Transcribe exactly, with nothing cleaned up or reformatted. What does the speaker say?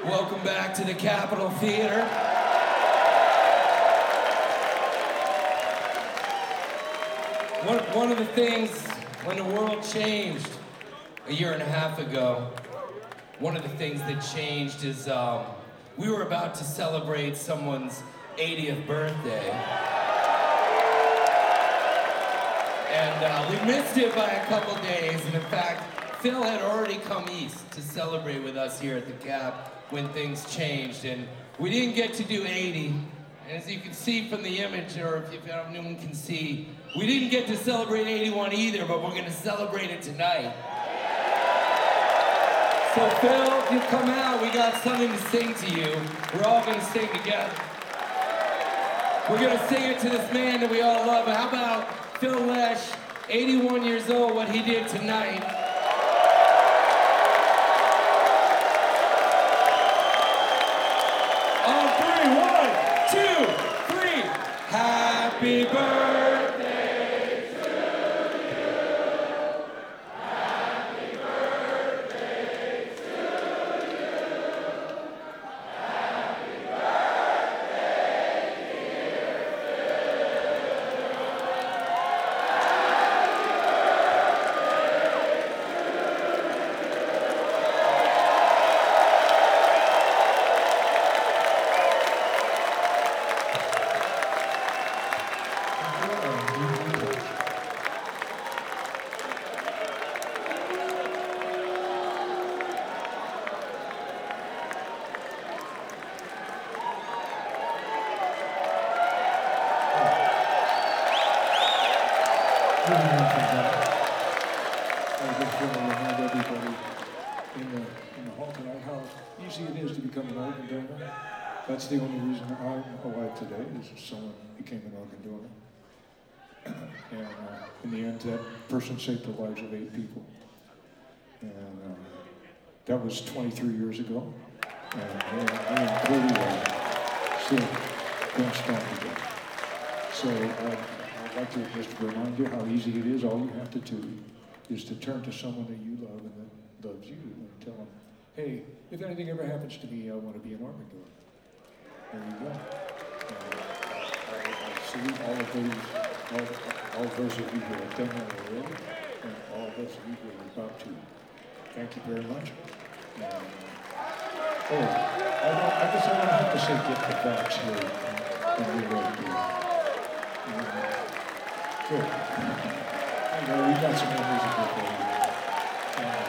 Welcome back to the Capitol Theater. One, one of the things, when the world changed a year and a half ago, one of the things that changed is um, we were about to celebrate someone's eightieth birthday. And uh, we missed it by a couple days, and in fact, Phil had already come east to celebrate with us here at the Cap when things changed, and we didn't get to do eighty. And as you can see from the image, or if anyone can see, we didn't get to celebrate eighty-one either, but we're gonna celebrate it tonight. So Phil, if you come out, we got something to sing to you. We're all gonna sing together. We're gonna sing it to this man that we all love. How about Phil Lesh, eighty-one years old, what he did tonight. On three, one, two, three. Happy birthday to you. Happy birthday to you. Happy birthday, dear I just want to remind everybody in the, in the hall tonight how easy it is to become an organ donor. That's the only reason I'm alive today, is someone became an organ donor. And uh, in the end, that person saved the lives of eight people. And uh, that was twenty-three years ago. And uh, I am thirty-one, still going strong today. So uh, I'd like to just remind you how easy it is. All you have to do is to turn to someone that you love and that loves you and tell them, hey, if anything ever happens to me, I want to be an organ donor. There you go. Uh, I, I salute all of those, all, all of those of you who have done that already, and all of those of you who are about to. Thank you very much. Um, oh, I, don't, I guess I don't have to say get the facts here when we're right here. Good. I know we got some more music for you. Uh,